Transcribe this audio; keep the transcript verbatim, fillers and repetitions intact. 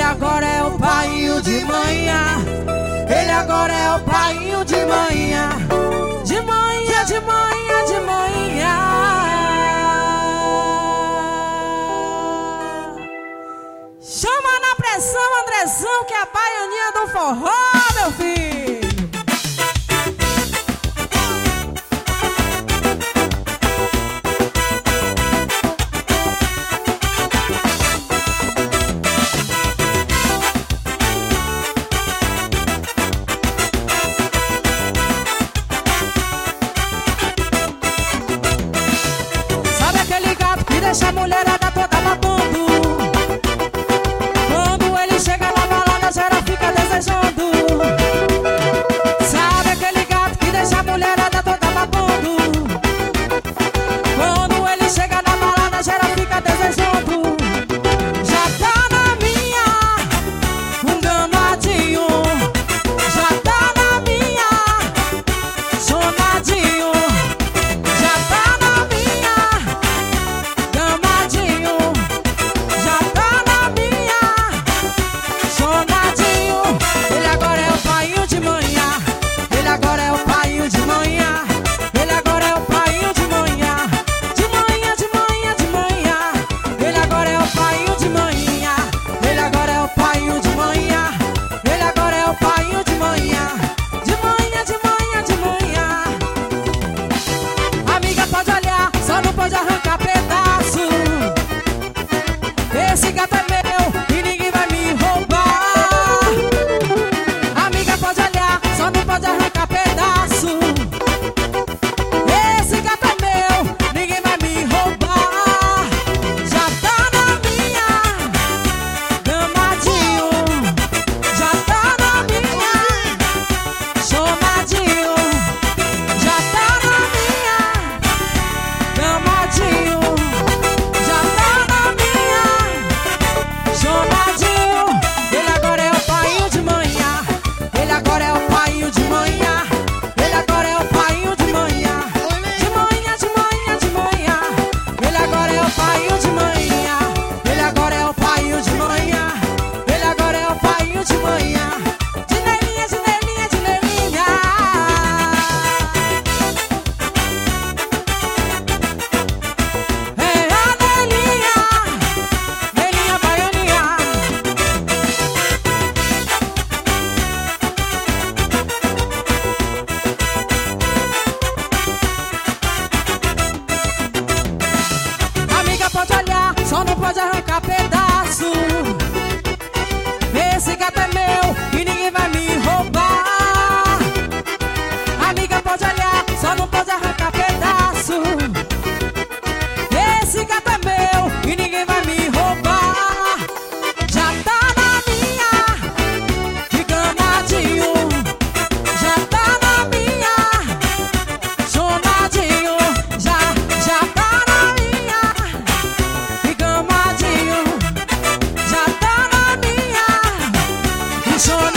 agora é o painho de manhã. Ele agora é o painho de manhã. De manhã, de manhã, de manhã. Chama na pressão, Andrezão, que é a baianinha do forró, meu filho. Deixa a mulherada toda babando. Quando ele chega na balada, geral fica desejando. Sabe aquele gato que deixa a mulherada toda babando? Quando ele chega na balada, geral fica desejando. Já tá na minha, um gamadinho. Já tá na minha, sonadinho. Já tá na minha, gamadinho. Já tá na minha, sonadinho. Ele agora é o painho de manhã. Ele agora é o painho de manhã. Ele agora é o painho de manhã. De manhã, de manhã, de manhã. Ele agora é o painho de manhã. Ele agora é o painho de manhã. Ele agora é o painho de manhã. De manhã, de manhã, de manhã. Amiga, pode olhar, só não pode arrancar pedaço. Esse gato é meu e ninguém vai me roubar. Amiga, pode olhar, só não pode arrancar pedaço. Esse gato é meu, ninguém vai me roubar. Já tá na minha, gamadinho. Já tá na minha, sonadinho. Já tá na minha, gamadinho. Já tá na minha, sonadinho. Ele agora é o painho de manhã. Ele agora é o painho de manhã. Ele agora é o painho de manhã. De manhã, de manhã, de manhã. Ele agora é o painho de manhã. Ele agora é o painho de manhã. Ele agora é o painho de manhã. De nelinha, de nelinha, de nelinha. É a nelinha, nelinha baianinha. Amiga, pode olhar, só não pode arrancar pedaço. Esse gato é meu e ninguém vai me roubar. Amiga, pode olhar, só não pode arrancar pedaço. Esse gato é meu e ninguém vai me roubar. Já tá na minha, de gamadinho. Já tá na minha, sonadinho. Já, já tá na minha, de gamadinho. Já tá na minha, e sonadinho.